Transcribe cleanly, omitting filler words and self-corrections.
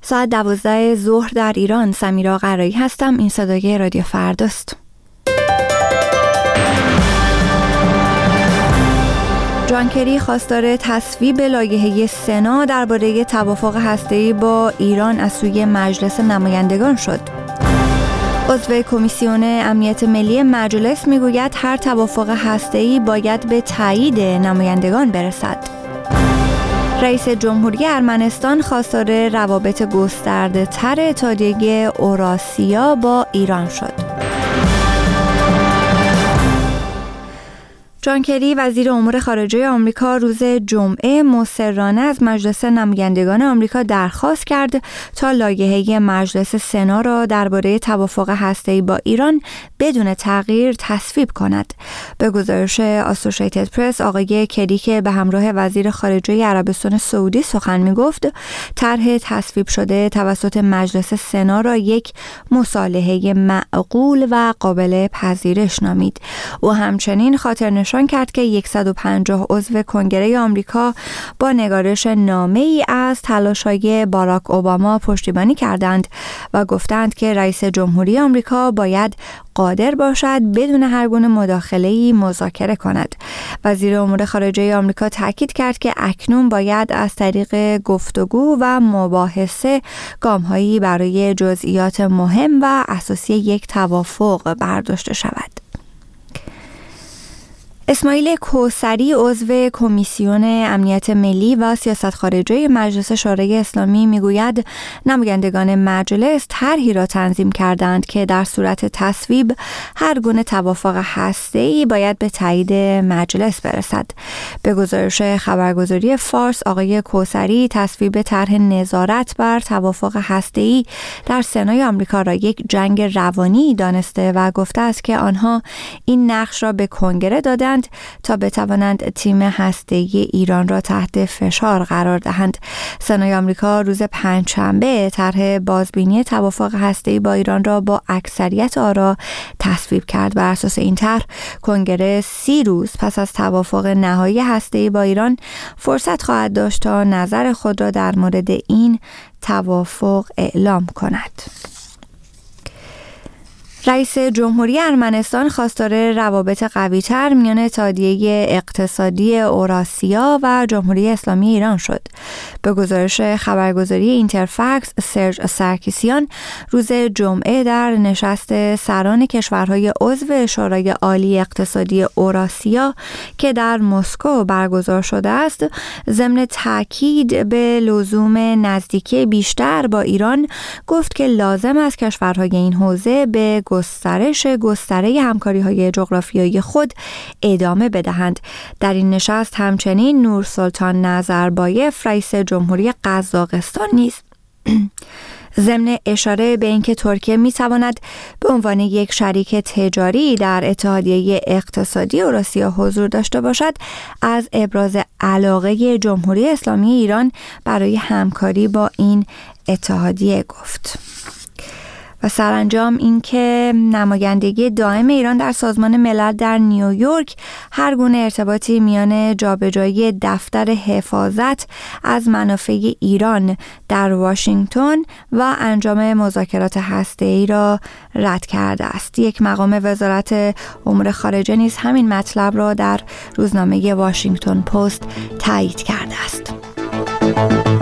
ساعت 12 ظهر در ایران. سمیرا قرایی هستم. این صدای رادیو فرداست. جان کری خواستار تصویب لایحه سنا درباره توافق هسته‌ای با ایران از سوی مجلس نمایندگان شد. عضو کمیسیون امنیت ملی مجلس میگوید هر توافق هسته‌ای باید به تایید نمایندگان برسد. رئیس جمهوری ارمنستان خواستار روابط گسترده‌تر اتحادیه اوراسیا با ایران شد. جان کری وزیر امور خارجه آمریکا روز جمعه مصرانه از مجلس نمایندگان آمریکا درخواست کرد تا لایحه مجلس سنا را درباره توافق هسته‌ای با ایران بدون تغییر تصویب کند. به گزارش آسوشیتد پرس، آقای کری که به همراه وزیر خارجه عربستان سعودی سخن می‌گفت، طرح تصویب شده توسط مجلس سنا را یک مصالحه معقول و قابل پذیرش نامید. او همچنین خاطرنشان کرد که 150 عضو کنگره آمریکا با نگارش نامه‌ای از تلاش‌های باراک اوباما پشتیبانی کردند و گفتند که رئیس جمهوری آمریکا باید قادر باشد بدون هر گونه مداخله‌ای مذاکره کند. وزیر امور خارجه آمریکا تاکید کرد که اکنون باید از طریق گفتگو و مباحثه گام‌هایی برای جزئیات مهم و اساسی یک توافق برداشته شود. اسماعیل کوثری عضو کمیسیون امنیت ملی و سیاست خارجه مجلس شورای اسلامی میگوید نمایندگان مجلس طرحی را تنظیم کردند که در صورت تصویب هر گونه توافق هسته‌ای باید به تایید مجلس برسد. به گزارش خبرگزاری فارس، آقای کوثری تصویب طرح نظارت بر توافق هسته‌ای در سنای آمریکا را یک جنگ روانی دانسته و گفته است که آنها این نقش را به کنگره دادند تا بتوانند تیم هسته‌ای ایران را تحت فشار قرار دهند. سنای آمریکا روز پنجشنبه طرح بازبینی توافق هسته‌ای با ایران را با اکثریت آرا تصویب کرد. بر اساس این طرح کنگره 30 روز پس از توافق نهایی هسته‌ای با ایران فرصت خواهد داشت تا نظر خود را در مورد این توافق اعلام کند. رئیس جمهوری ارمنستان خواستار روابط قوی‌تر میان اتحادیه اقتصادی اوراسیا و جمهوری اسلامی ایران شد. به گزارش خبرگزاری اینترفکس، سرج سرکیسیان روز جمعه در نشست سران کشورهای عضو شورای عالی اقتصادی اوراسیا که در مسکو برگزار شده است، ضمن تاکید به لزوم نزدیکی بیشتر با ایران گفت که لازم است کشورهای این حوزه به گستره همکاری‌های جغرافیایی خود ادامه بدهند. در این نشست همچنین نورسلطان نظربایف رئیس جمهوری قزاقستان نیز ضمن اشاره به اینکه ترکیه می‌تواند به عنوان یک شریک تجاری در اتحادیه اقتصادی اوراسیا حضور داشته باشد، از ابراز علاقه جمهوری اسلامی ایران برای همکاری با این اتحادیه گفت. و سرانجام اینکه نمایندگی دائم ایران در سازمان ملل در نیویورک هر گونه ارتباطی میان جابجایی دفتر حفاظت از منافع ایران در واشنگتن و انجام مذاکرات هسته‌ای را رد کرده است. یک مقام وزارت امور خارجه نیز همین مطلب را در روزنامه واشنگتن پست تایید کرده است.